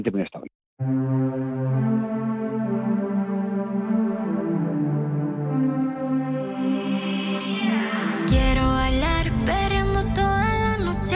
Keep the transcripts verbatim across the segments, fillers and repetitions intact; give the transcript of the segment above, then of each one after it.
muy estable. Quiero bailar perreando toda la noche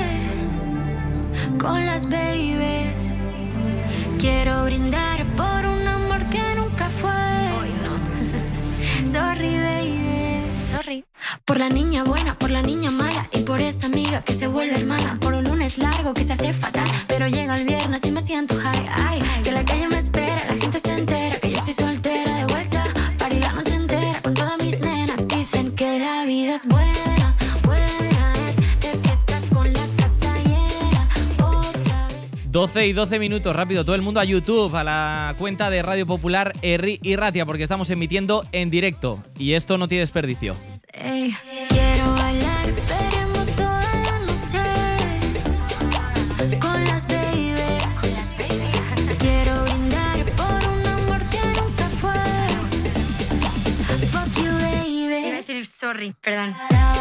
con las babies. Quiero brindar por un amor que nunca fue. Hoy no. Sorry, baby. Sorry. Por la niña buena, por la niña mala y por esa amiga que se vuelve hermana. Por un lunes largo que se hace fatal, pero llega el viernes y me siento high. Ay, que la calle me espera, la gente se entera que yo estoy soltera de vuelta. Party la noche entera con todas mis nenas. Dicen que la vida es buena, buena es de fiesta con la casa llena. Otra vez. doce y doce minutos, rápido, todo el mundo a YouTube, a la cuenta de Radio Popular Herri y Ratia, porque estamos emitiendo en directo y esto no tiene desperdicio. Ey, quiero bailar perreando toda la noche con las babies. Quiero brindar por un amor que nunca fue. Fuck you, baby. Iba a decir sorry, perdón.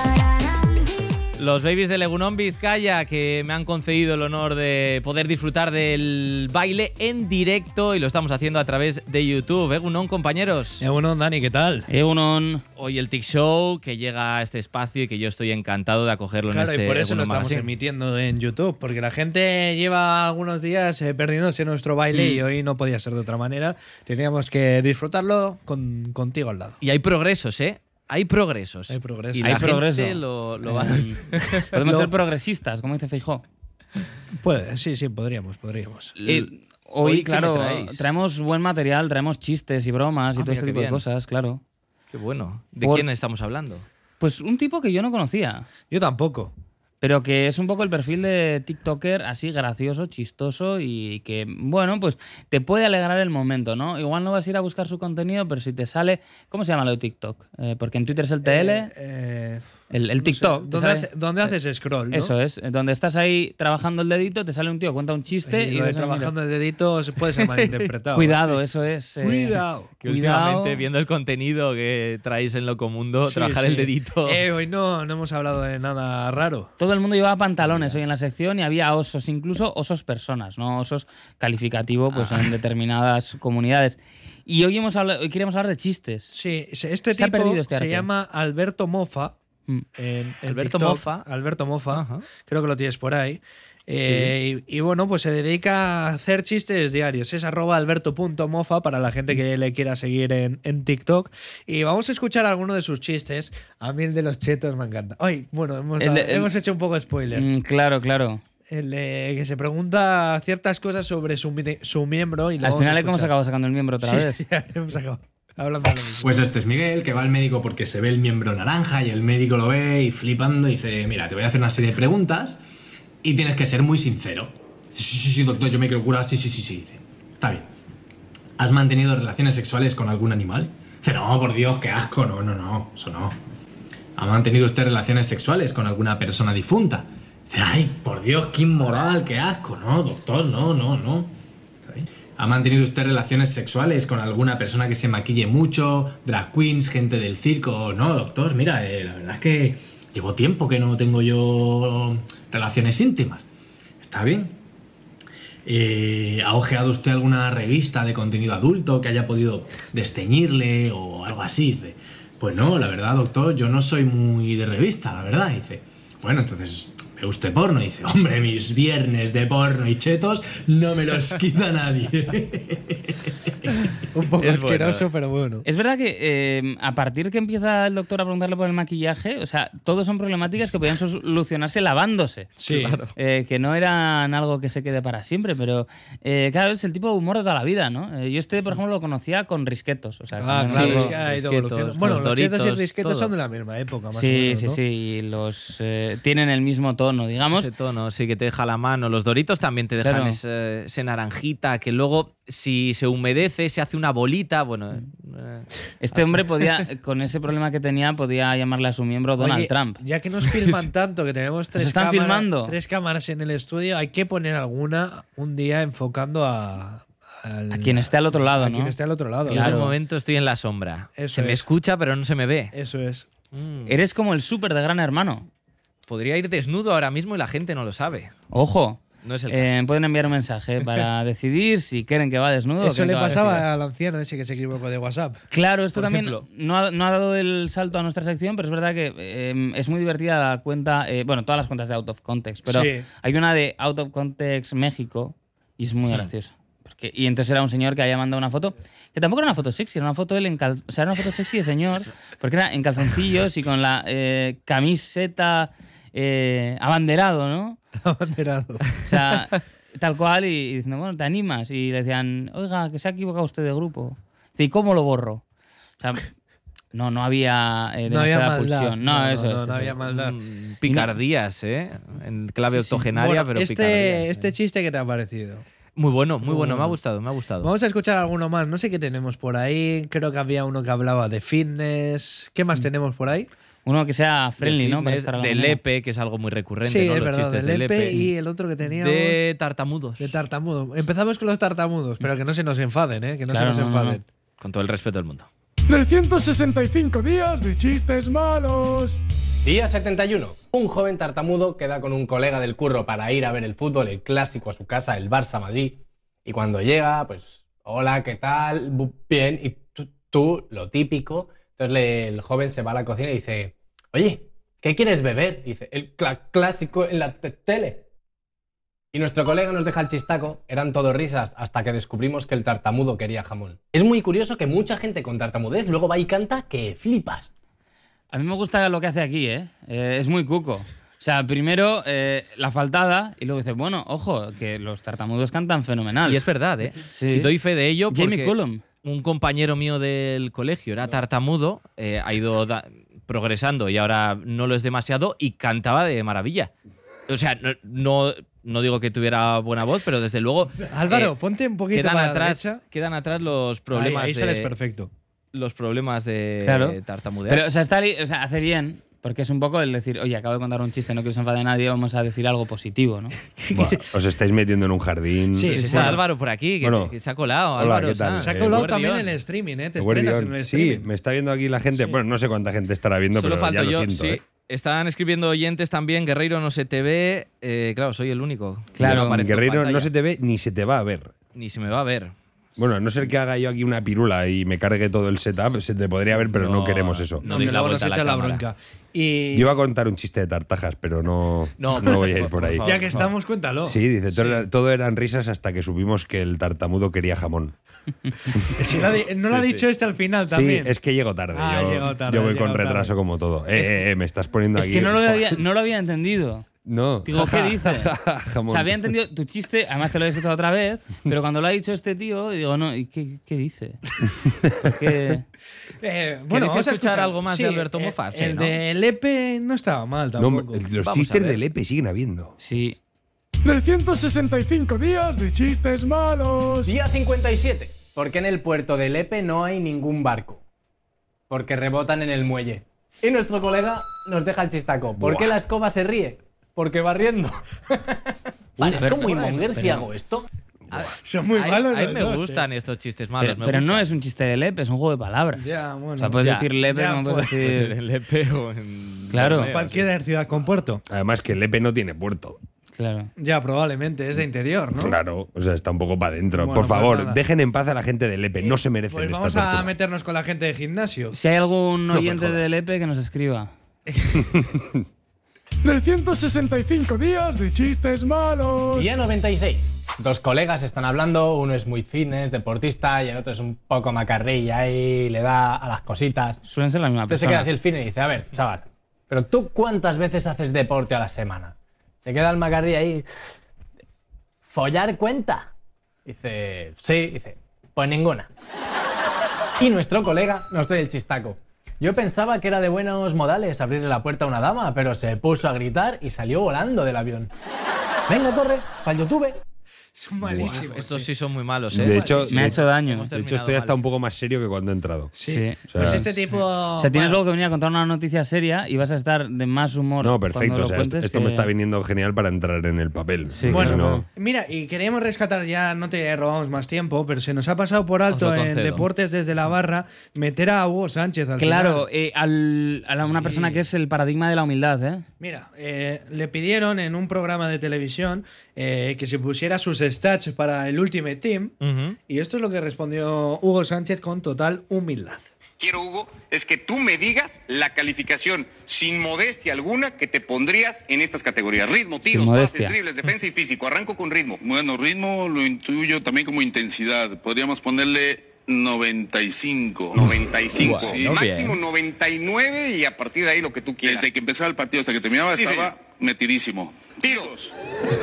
Los babies de Legunón Vizcaya, que me han concedido el honor de poder disfrutar del baile en directo y lo estamos haciendo a través de YouTube. Egunon, compañeros. Egunon, Dani, ¿qué tal? Egunon. Hoy el Tic Show, que llega a este espacio y que yo estoy encantado de acogerlo Claro, en este y por eso lo Egunon estamos Magazine. emitiendo en YouTube, porque la gente lleva algunos días eh, perdiéndose nuestro baile Mm. y hoy no podía ser de otra manera. Teníamos que disfrutarlo con, contigo al lado. Y hay progresos, ¿eh? Hay progresos. Hay progreso. Y Hay la progreso. gente lo, lo va... Eh, Podemos Lo- ser progresistas, como dice Feijóo. Puede, sí, sí, podríamos, podríamos. Eh, Hoy, hoy, ¿qué claro, me traéis? traemos buen material, traemos chistes y bromas Ah, y todo mira este qué tipo de bien. cosas, claro. Qué bueno. ¿De Por- quién estamos hablando? Pues un tipo que yo no conocía, Yo tampoco. pero que es un poco el perfil de TikToker así gracioso, chistoso y que, bueno, pues te puede alegrar el momento, ¿no? Igual no vas a ir a buscar su contenido, pero si te sale... ¿Cómo se llama lo de TikTok? Eh, porque en Twitter es el T L, Eh, eh, el, el no sé, TikTok. te ¿Dónde, sale- hace- dónde haces scroll? ¿no? Eso es, donde estás ahí trabajando el dedito, te sale un tío, cuenta un chiste Y y, lo de dices, "Mira, trabajando el dedito se puede ser malinterpretado. cuidado, eso es. eh, Cuidado. Que Cuidado. últimamente, viendo el contenido que traéis en Locomundo, Sí, trabajar sí. el dedito... Eh, hoy no, no hemos hablado de nada raro. Todo el mundo llevaba pantalones hoy en la sección y había osos, incluso osos personas, no osos calificativo pues Ah. en determinadas comunidades. Y hoy, hemos hablado, hoy queríamos hablar de chistes. Sí, este Se ha tipo perdido este se arte. llama Alberto Mofa. Mm. En, en Alberto TikTok. Mofa. Alberto Mofa. Ajá. Creo que lo tienes por ahí. Eh, y, y bueno, pues se dedica a hacer chistes diarios. Es arroba alberto.mofa para la gente que le quiera seguir en, en TikTok. Y vamos a escuchar alguno de sus chistes. A mí el de los chetos me encanta. Ay, bueno, hemos, El dado- de- el- hemos hecho un poco de spoiler. Mm, claro, claro. El de que se pregunta ciertas cosas sobre su, mi- su miembro. Y lo Al vamos a final hemos escuchar. acabado sacando el miembro otra Sí, vez. ya hemos acabado hablando de lo mismo. Pues este es Miguel, que va al médico porque se ve el miembro naranja y el médico lo ve y flipando y dice, mira, te voy a hacer una serie de preguntas y tienes que ser muy sincero. Dice, sí, sí, sí, doctor, yo me quiero curar, sí, sí, sí, sí. Dice, está bien. ¿Has mantenido relaciones sexuales con algún animal? Dice, no, por Dios, qué asco, no, no, no, eso no. ¿Ha mantenido usted relaciones sexuales con alguna persona difunta? Dice, ay, por Dios, qué inmoral, qué asco, no, doctor, no, no, no. ¿Está bien? ¿Ha mantenido usted relaciones sexuales con alguna persona que se maquille mucho, drag queens, gente del circo? No, doctor, mira, eh, la verdad es que llevo tiempo que no tengo yo relaciones íntimas. Está bien. Eh, ¿Ha ojeado usted alguna revista de contenido adulto que haya podido desteñirle o algo así? Dice, pues no, la verdad, doctor, yo no soy muy de revista, la verdad. Dice, bueno, entonces... ¿ve usted porno? Dice, hombre, mis viernes de porno y chetos no me los quita nadie. Un poco Es bueno. asqueroso, pero bueno. Es verdad que eh, a partir que empieza el doctor a preguntarle por el maquillaje, o sea, todos son problemáticas que podían solucionarse lavándose. Sí, claro. Eh, que no eran algo que se quede para siempre, pero eh, claro, es el tipo de humor de toda la vida, ¿no? Eh, yo este, por ejemplo, lo conocía con risquetos. O sea, Ah, con claro, algo- es que ha ido risquetos, evolucionando. Bueno, los los chetos y Doritos, risquetos todo. son de la misma época, más o Sí, menos, sí, ¿no? sí, y los eh, tienen el mismo tono, digamos. Ese tono, sí, que te deja la mano. Los Doritos también te dejan Claro. ese, ese naranjita que luego, si se humedece, se hace una bolita. Bueno, eh, Este hombre podía, con ese problema que tenía, podía llamarle a su miembro Donald Oye, Trump. Ya que nos filman tanto, que tenemos tres, están cámaras, filmando? tres cámaras en el estudio, hay que poner alguna un día enfocando a... al- A quien esté al otro lado, a ¿no? quien esté al otro lado. yo Claro. de momento estoy en la sombra. Eso se me es. escucha, pero no se me ve. Eso es. Mm. Eres como el súper de Gran Hermano. Podría ir desnudo ahora mismo y la gente no lo sabe. Ojo. No es el Eh, caso. pueden enviar un mensaje para decidir si quieren que va desnudo o Eso quieren le que va pasaba vestido. al anciano ese que se equivocó de WhatsApp. Claro, esto Por también ejemplo. no ha, no ha dado el salto a nuestra sección, pero es verdad que eh, es muy divertida la cuenta, eh, bueno, todas las cuentas de Out of Context, pero Sí. hay una de Out of Context México y es muy graciosa. Porque, y entonces era un señor que había mandado una foto, que tampoco era una foto sexy, era una foto de él en cal, o sea, era una foto sexy de señor, porque era en calzoncillos y con la eh, camiseta eh, abanderado, ¿no? Abanderado. O sea, tal cual, y, y diciendo, bueno, ¿te animas? Y le decían, oiga, que se ha equivocado usted de grupo. Dice, ¿y cómo lo borro? O sea, no, no había eh, No había demasiada maldad. pulsión. No, No, no, eso no, es. no eso había es. maldad. Mm, Picardías, ¿eh? En clave octogenaria, Bueno, pero este, picardías. este chiste, ¿qué te ha parecido? Muy bueno, muy Muy bueno, me ha bueno. gustado, me ha gustado. Vamos a escuchar alguno más. No sé qué tenemos por ahí. Creo que había uno que hablaba de fitness. ¿Qué más tenemos por ahí? Uno que sea De friendly, ¿no? Para fitness, estar a la de mañana. Lepe, que es algo muy recurrente, Sí, ¿no? es Los verdad. chistes Del de Lepe Lepe. y el otro que teníamos. De tartamudos. De tartamudo. Empezamos con los tartamudos, pero que no se nos enfaden, ¿eh? Que no Claro, se nos no, no, enfaden. Con todo el respeto del mundo. trescientos sesenta y cinco días de chistes malos. Día setenta y uno. Un joven tartamudo queda con un colega del curro para ir a ver el fútbol, el clásico a su casa, el Barça-Madrid. Y cuando llega, pues, hola, ¿qué tal? Bu- Bien. Y tú, tú, lo típico. Entonces le- el joven se va a la cocina y dice, oye, ¿qué quieres beber? Y dice, el cla- clásico en la te- tele. Y nuestro colega nos deja el chistaco, eran todo risas, hasta que descubrimos que el tartamudo quería jamón. Es muy curioso que mucha gente con tartamudez luego va y canta que flipas. A mí me gusta lo que hace aquí, ¿eh? Eh, es muy cuco. O sea, primero eh, la faltada y luego dices, bueno, ojo, que los tartamudos cantan fenomenal. Y es verdad, ¿eh? Sí. Y doy fe de ello porque Jamie Cullum. un compañero mío del colegio era tartamudo, eh, ha ido da- progresando y ahora no lo es demasiado y cantaba de maravilla. O sea, no, no, no digo que tuviera buena voz, pero desde luego... Álvaro, eh, ponte un poquito quedan para la atrás, derecha. quedan atrás los Ahí, problemas ahí sales de, perfecto. los problemas de Claro. tartamudear. Pero, o sea, está li- o sea, hace bien, porque es un poco el decir, oye, acabo de contar un chiste, no quiero que se enfade nadie, vamos a decir algo positivo, ¿no? Buah, os estáis metiendo en un jardín. Sí, Sí, sí, está sí. Álvaro por aquí, que, Bueno. que se ha colado. Hola, Álvaro, ¿qué tal? está. Se ha Eh, colado Buen también guión. en el streaming, ¿eh? Te Buen estrenas guión. en el Sí, streaming. me está viendo aquí la gente. Bueno, no sé cuánta gente estará viendo, Solo pero falto ya lo yo, siento. sí. ¿eh? Están escribiendo oyentes también, Guerreiro no se te ve. Eh, claro, soy el único. Claro. Yo no aparezco en Guerreiro no pantalla. se te ve ni se te va a ver. Ni se me va a ver. Bueno, a no ser que haga yo aquí una pirula y me cargue todo el setup, se te podría ver, pero no, No, queremos eso. no Aunque deis la luego nos vuelta a la echa la cámara. bronca. Y Yo iba a contar un chiste de tartajas, pero no, No, no, voy a ir por- por por ahí. favor. ya que estamos, cuéntalo. Sí, dice, todo, era- todo eran risas hasta que supimos que el tartamudo quería jamón. Si lo ha di- no lo ha Sí, dicho sí. este al final también. Sí, es que llego tarde. Ah, yo, llegó tarde, yo voy llegó con tarde. retraso como todo. Eh, eh, eh, me estás poniendo Es aquí. que no lo, Fua. había, no lo había entendido. No. Digo, ¿qué dice? O Jamón. sea, había entendido tu chiste, además te lo he escuchado otra vez, pero cuando lo ha dicho este tío, digo, no, ¿y qué, qué dice? Porque... Eh, bueno, ¿Queréis vamos a escuchar algo más de Alberto eh, Moffat? Sí, El ¿no? de Lepe no estaba mal No, tampoco. los Vamos a chistes ver. de Lepe siguen habiendo. Sí. trescientos sesenta y cinco días de chistes malos. Día cincuenta y siete. ¿Por qué en el puerto de Lepe no hay ningún barco? Porque rebotan en el muelle. Y nuestro colega nos deja el chistaco. ¿Por Buah. qué la escoba se ríe? Porque barriendo. Parezco muy monger si hago esto. Son muy a, malos a mí los me dos, gustan eh. estos chistes malos. Pero, me pero no gustan. es un chiste de Lepe, es un juego de palabras. Ya, bueno. O sea, puedes Ya, decir Lepe, ya, como pues. puedes Pues decir... en Lepe o en Claro. Borneo, Cualquier ciudad con puerto. Además que Lepe no tiene puerto. Claro. Ya, probablemente. Es de interior, ¿no? Claro, o sea, está un poco para adentro. Bueno, Por pues favor, nada. dejen en paz a la gente de Lepe. No se merecen Pues esta vamos tortura. a meternos con la gente de gimnasio. Si hay algún me oyente jodas. de Lepe que nos escriba. trescientos sesenta y cinco días de chistes malos. Día noventa y seis. Dos colegas están hablando, uno es muy fitness, deportista, y el otro es un poco macarrilla y le da a las cositas. Suelen ser la misma Entonces se persona. queda así el fitness y dice, a ver, chaval, ¿pero tú cuántas veces haces deporte a la semana? Se queda el macarrilla ahí. ¿Follar cuenta? Dice, sí, dice, pues ninguna. Y nuestro colega nos trae el chistaco. Yo pensaba que era de buenos modales abrirle la puerta a una dama, pero se puso a gritar y salió volando del avión. Venga, corre, para el YouTube. Son malísimos. Uf, estos sí. sí son muy malos, ¿eh? De hecho, Me ha de- hecho daño. Hemos de hecho, terminado estoy hasta mal. un poco más serio que cuando he entrado. Sí. Sí. O sea, Pues este tipo. O sea, tienes luego que venir a contar una noticia seria y vas a estar de más humor. No, cuando perfecto. lo O sea, esto, cuentes esto que- me está viniendo genial para entrar en el papel. Sí, Porque Bueno, si no- claro. Mira, y queríamos rescatar ya, no te robamos más tiempo, pero se nos ha pasado por alto Os lo en concedo. Deportes desde la Barra meter a Hugo Sánchez al Claro, final. eh, al- a la- una persona que es el paradigma de la humildad, ¿eh? Mira, eh, le pidieron en un programa de televisión eh, que se pusiera sus stats para el Ultimate Team Ujú. y esto es lo que respondió Hugo Sánchez con total humildad. Quiero, Hugo, es que tú me digas la calificación sin modestia alguna que te pondrías en estas categorías. Ritmo, tiros, modestia. pases, dribles, defensa y físico. Arranco con ritmo. Bueno, ritmo lo intuyo también como intensidad. Podríamos ponerle noventa y cinco. noventa y cinco. Sí. Bueno, Máximo bien. noventa y nueve y a partir de ahí lo que tú quieras. Desde que empezaba el partido hasta que terminaba Sí, estaba señor. metidísimo. Tiros.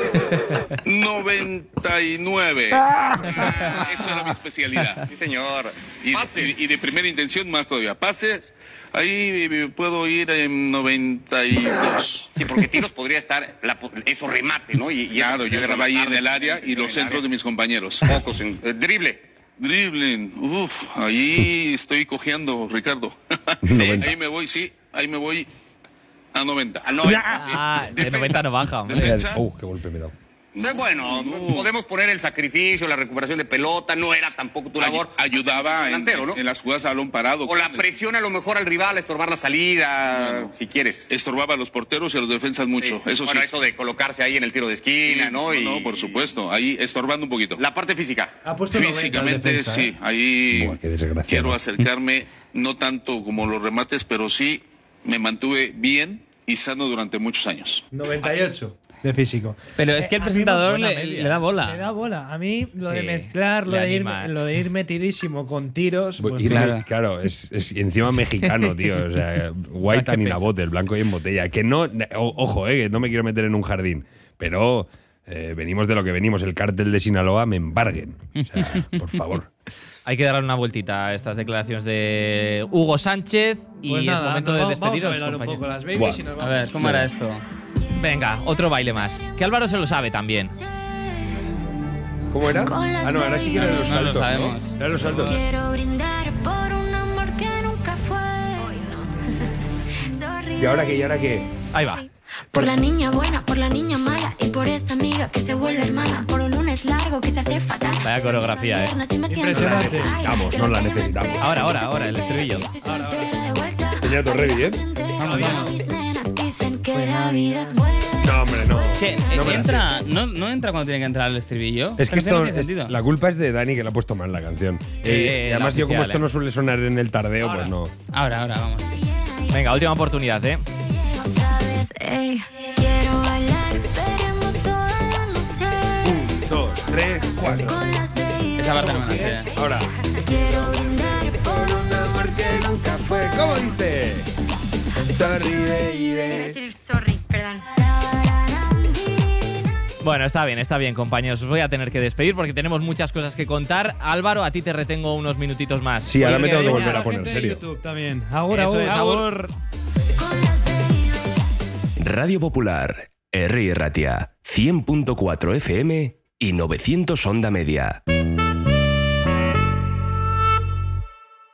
noventa y nueve. Ah, Eso era mi especialidad. Sí, señor. Y, Pases. y- y de primera intención más todavía. Pases, ahí me puedo ir en noventa y dos. Sí, porque tiros podría estar la po- eso remate, ¿no? Y, y Claro, eso yo podría estaba ahí en rematar el área y en los el centros área. de mis compañeros. Pocos en eh, drible. Dribbling, uff, ahí estoy cojeando, Ricardo. noventa. Ahí me voy, sí, ahí me voy a noventa. A noventa. Ah, de Defensa. noventa no baja, hombre. Defensa. Uh, qué golpe me he dado. Eh, Bueno, No. podemos poner el sacrificio, la recuperación de pelota, no era tampoco tu labor. Ay- ayudaba en, delantero, ¿no? en las jugadas a balón parado. O la presión a lo mejor al rival, a estorbar la salida, Bueno. si quieres. Estorbaba a los porteros y a los defensas mucho, Sí. eso sí. Bueno, eso de colocarse ahí en el tiro de esquina, Sí, ¿no? Y, no, por supuesto, ahí estorbando un poquito. La parte física. Ha puesto noventa al Físicamente, defensa, sí, ¿eh? ahí Buah, qué desgraciado. quiero acercarme, no tanto como los remates, pero sí me mantuve bien y sano durante muchos años. noventa y ocho de físico. Pero es que el Eh, a mí presentador buena le, media. le da bola. Me da bola. A mí lo de Sí, mezclar, lo de de, ir, animar. lo de ir metidísimo con tiros. pues Irme- claro. claro, es, es y encima mexicano, tío. O sea, white ¿Qué and in a piensas? bottle, blanco y en botella. Que no, o- ojo, eh, que no me quiero meter en un jardín, pero eh, venimos de lo que venimos. El cártel de Sinaloa me embarguen. O sea, por favor. Hay que darle una vueltita a estas declaraciones de Hugo Sánchez y Pues es nada, momento no, de vamos a despediros, bailar un compañeros. poco las babies Buah. y nos A vamos. ver, ¿cómo era esto? Venga, otro baile más. Que Álvaro se lo sabe también. ¿Cómo era? Con las Ah, no, ahora sí que eran los No, no lo saltos. sabemos. ¿no? Eran los saltos. Quiero brindar por un amor que nunca fue. Hoy no. Sorry, ¿Y ahora qué? ¿Y ahora qué? Ahí va. Por la niña buena, por la niña mala y por esa amiga que se vuelve hermana. Por un lunes largo que se hace fatal. Vaya coreografía, eh. Impresionante. Necesitamos, no la necesitamos. Ahora, ahora, ahora, el estribillo. Tenía todo ready, ¿eh? No, hombre, no. ¿Qué? No me la entra, no, no entra cuando tiene que entrar el estribillo. Es que no esto, tiene es- sentido. la culpa es de Dani que le ha puesto mal la canción. Eh, y la además yo como oficial, esto eh. no suele sonar en el tardeo, pues no. Ahora, ahora, vamos. Venga, última oportunidad, ¿eh? Ey, quiero bailar, perreando toda la noche. Dos, tres, cuatro. Con las babies. Esa parte no me la sé. Ahora. Quiero brindar por un amor que nunca fue. ¿Cómo dice? Sorry, baby. decir sorry, perdón. Bueno, está bien, está bien, compañeros. Os voy a tener que despedir porque tenemos muchas cosas que contar. Álvaro, a ti te retengo unos minutitos más. Sí, ahora me Oye, tengo que venga, volver a La poner gente de serio. YouTube también. Ahora, Eso ahora. es, agur. Radio Popular, Herri Ratia, cien punto cuatro F M y novecientos Onda Media.